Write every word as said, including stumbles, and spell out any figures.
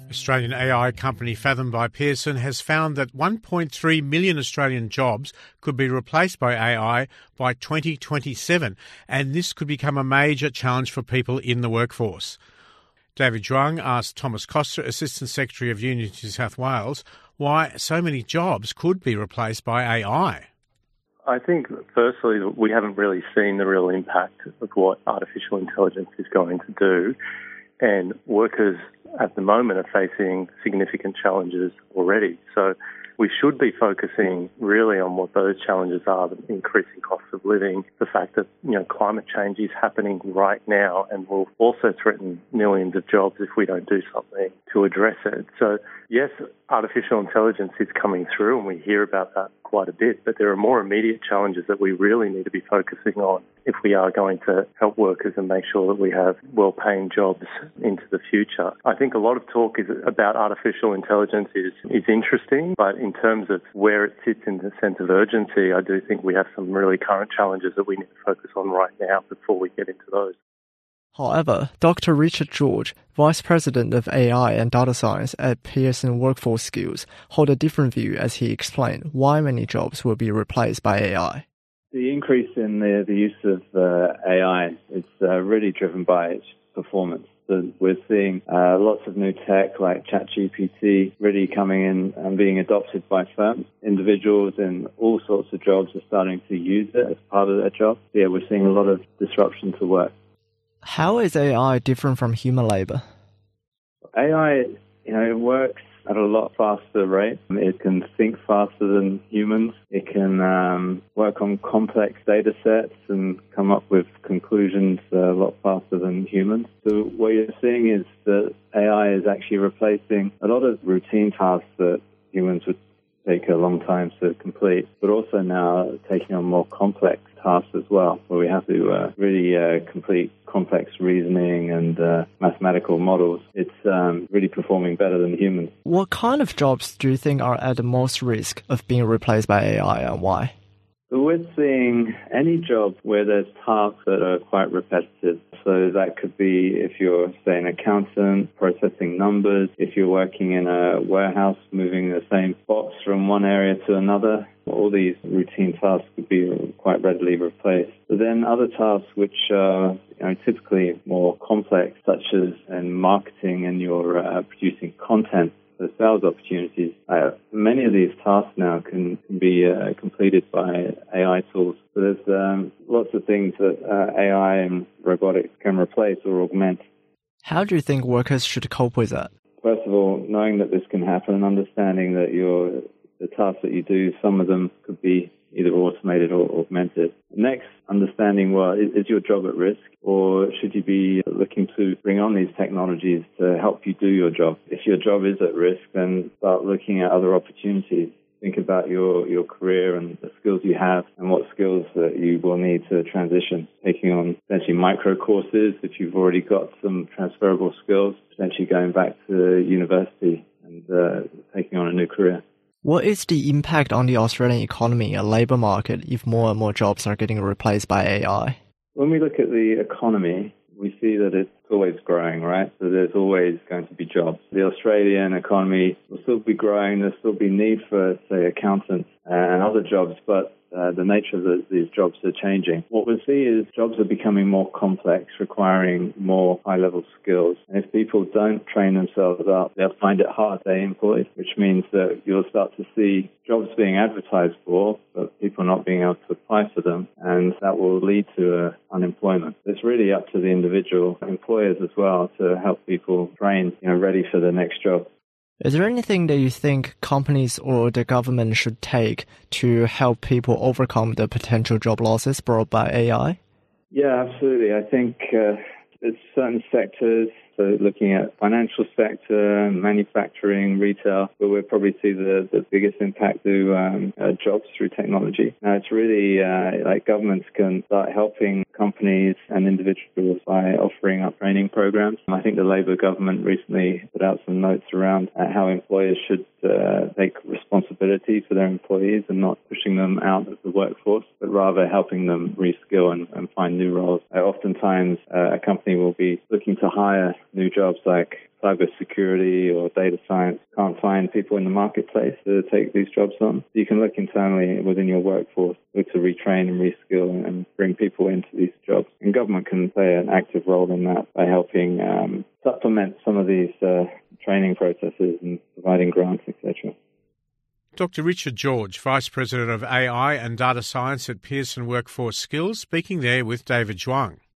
Australian A I company Fathom by Pearson has found that one point three million Australian jobs could be replaced by A I by twenty twenty-seven, and this could become a major challenge for people in the workforce. David Zhuang asked Thomas Coster, Assistant Secretary of Unity New South Wales, why so many jobs could be replaced by A I. I think, firstly, we haven't really seen the real impact of what artificial intelligence is going to do, and workers at the moment are facing significant challenges already. So we should be focusing really on what those challenges are, the increasing cost of living, the fact that, you know, climate change is happening right now and will also threaten millions of jobs if we don't do something to address it. So yes, artificial intelligence is coming through and we hear about that quite a bit, but there are more immediate challenges that we really need to be focusing on if we are going to help workers and make sure that we have well-paying jobs into the future. I think a lot of talk is about artificial intelligence is, is interesting, but in terms of where it sits in the sense of urgency, I do think we have some really current challenges that we need to focus on right now before we get into those. However, Doctor Richard George, Vice President of A I and Data Science at Pearson Workforce Skills, hold a different view as he explained why many jobs will be replaced by A I. The increase in the, the use of uh, A I is uh, really driven by its performance. So we're seeing uh, lots of new tech like ChatGPT really coming in and being adopted by firms. Individuals in all sorts of jobs are starting to use it as part of their job. Yeah, we're seeing a lot of disruption to work. How is A I different from human labor? A I, you know, it works at a lot faster rate. It can think faster than humans. It can um, work on complex data sets and come up with conclusions uh, a lot faster than humans. So what you're seeing is that A I is actually replacing a lot of routine tasks that humans would take a long time to complete, but also now taking on more complex tasks as well, where we have to uh, really uh, complete complex reasoning and uh, mathematical models. It's um, really performing better than humans. What kind of jobs do you think are at the most risk of being replaced by A I, and why? So we're seeing any job where there's tasks that are quite repetitive. So that could be if you're, say, an accountant, processing numbers, if you're working in a warehouse, moving the same box from one area to another. All these routine tasks could be quite readily replaced. But then other tasks which are, you know, typically more complex, such as in marketing and you're uh, producing content, the sales opportunities. Uh, many of these tasks now can, can be uh, completed by A I tools. So there's um, lots of things that uh, A I and robotics can replace or augment. How do you think workers should cope with that? First of all, knowing that this can happen and understanding that your the tasks that you do, some of them could be either automated or augmented. Next, understanding, well, is, is your job at risk, or should you be looking to bring on these technologies to help you do your job? If your job is at risk, then start looking at other opportunities. Think about your, your career and the skills you have and what skills that you will need to transition. Taking on potentially micro courses if you've already got some transferable skills, potentially going back to university and uh, taking on a new career. What is the impact on the Australian economy and labour market if more and more jobs are getting replaced by A I? When we look at the economy, we see that it's always growing, right? So there's always going to be jobs. The Australian economy will still be growing. There'll still be need for, say, accountants and other jobs, but uh, the nature of the, these jobs are changing. What we see is jobs are becoming more complex, requiring more high-level skills. And if people don't train themselves up, they'll find it hard to stay employed, which means that you'll start to see jobs being advertised for, but people not being able to apply for them, and that will lead to uh, unemployment. It's really up to the individual employers as well to help people train, you know, ready for the next job. Is there anything that you think companies or the government should take to help people overcome the potential job losses brought by A I? Yeah, absolutely. I think uh, there's certain sectors, so looking at financial sector, manufacturing, retail, where we'll probably see the, the biggest impact to um, uh, jobs through technology. Now, it's really uh, like governments can start helping companies and individuals by offering up training programs. I think the Labor government recently put out some notes around uh, how employers should uh, take responsibility for their employees and not pushing them out of the workforce, but rather helping them reskill and, and find new roles. Uh, oftentimes, uh, a company will be looking to hire new jobs like cybersecurity or data science can't find people in the marketplace to take these jobs on. You can look internally within your workforce, look to retrain and reskill and bring people into these jobs. And government can play an active role in that by helping um, supplement some of these uh, training processes and providing grants, et cetera. Doctor Richard George, Vice President of A I and Data Science at Pearson Workforce Skills, speaking there with David Zhuang.